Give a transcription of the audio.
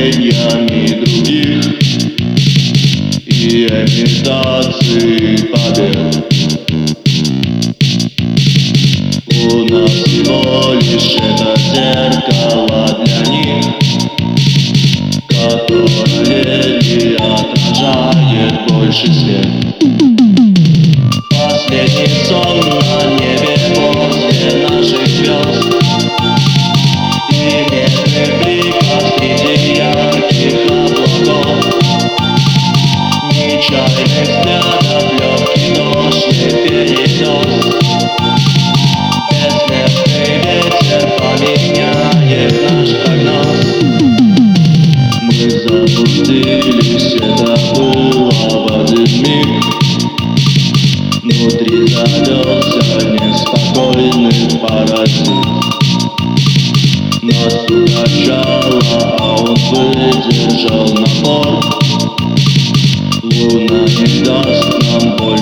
поколениями других и имитации побед. У нас всего лишь это зеркало для них, которое не отражает больше свет. Последний сон на небе после наших звезд и нежных бликов среди ярких облаков, нечаянных взглядов, легкий ночный перенос. Бессмертный ветер поменяет наш прогноз. Мы заблудились, это было в один миг. Внутри завелся неспокойный паразит. Нас угощало, а он выдержал напор. Луна не даст нам больше